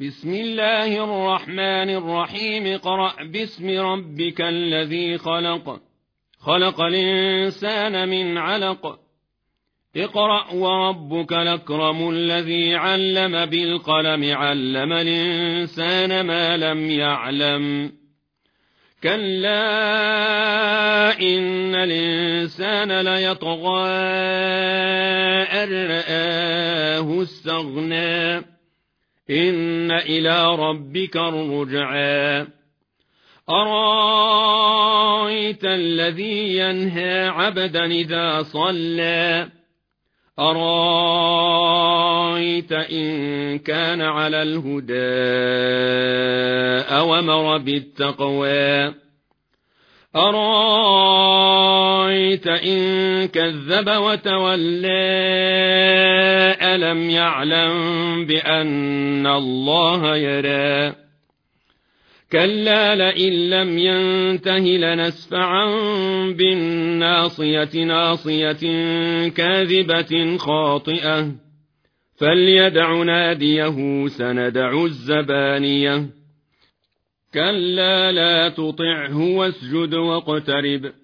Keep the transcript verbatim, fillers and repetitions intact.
بسم الله الرحمن الرحيم اقرأ باسم ربك الذي خلق خلق الإنسان من علق اقرأ وربك الأكرم الذي علم بالقلم علم الإنسان ما لم يعلم كلا إن الإنسان ليطغى أن رآه استغنى إن إلى ربك الرجعى أرأيت الذي ينهى عبدا إذا صلى أرأيت إن كان على الهدى أوامر بالتقوى أرأيت إن كذب وتولى ألم يعلم بأن الله يرى كلا لئن لم ينته لنسفعا بالناصية ناصية كاذبة خاطئة فليدع ناديه سندع الزبانية كلا لا تطعه واسجد واقترب